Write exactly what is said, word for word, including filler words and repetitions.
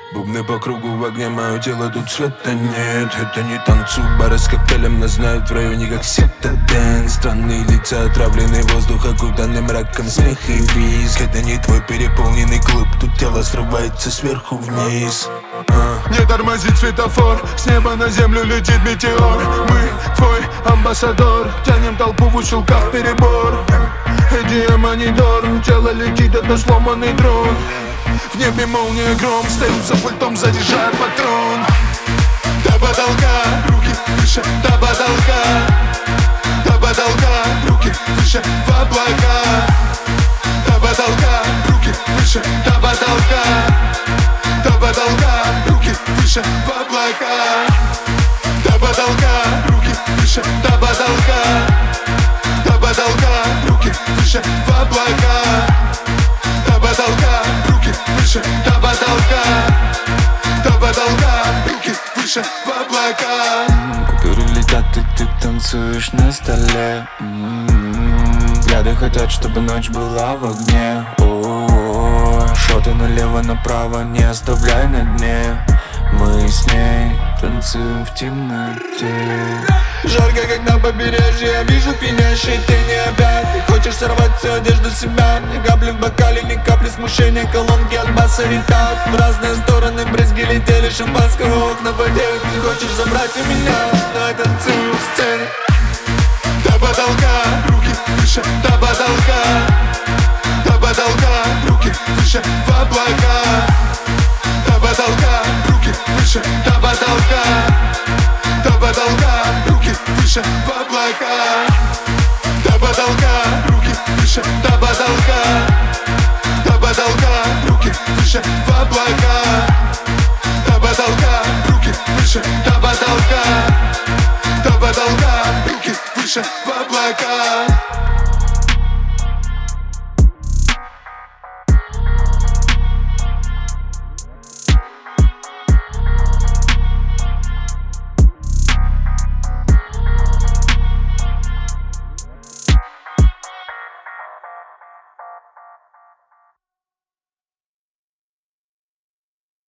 Бубны по кругу в огне, мое тело тут света нет. Это не танцуй, бары с коктейлем нас знают в районе как Ситаден. Странные лица, отравленный воздух, окутанный мраком, смех и визг. Это не твой переполненный клуб, тут тело срывается сверху вниз. а. Не тормози светофор, с неба на землю летит метеор. Мы твой амбассадор, тянем толпу в ущелках перебор. Эдди монитор, тело летит, это сломанный дрон. В небе молния, гром, стою за пультом, заряжаю патрон. До потолка, руки выше, до потолка. До потолка, руки выше, в облака. До потолка, руки выше, до потолка. До потолка, руки выше, в облака. До потолка, руки выше, до потолка. До потолка, руки выше, в облака. До потолка, руки выше, до потолка. До потолка, руки выше, в облака. Купюры летят, и ты танцуешь на столе. М-м-м. Взгляды хотят, чтобы ночь была в огне. О-о-о. Шоты налево-направо, не оставляй на дне. Мы с ней танцуем в темноте. Жарко, как на побережье, я вижу пьянящий, ты не опять. Ты хочешь сорвать всю одежду с себя. Ни капли в бокале, ни капли смущения. Колонки от баса летят в разные стороны, брызги летели, шампанского окна потеют. Ты хочешь забрать у меня, давай танцуем в сцене. До потолка, руки выше, до потолка. До потолка, руки выше, в облака. До потолка, руки выше, до потолка. До потолка, руки выше, в облака. До потолка, руки выше, до потолка. До потолка, руки выше, в облака. До потолка, руки выше, до потолка. До потолка, руки выше, в облака.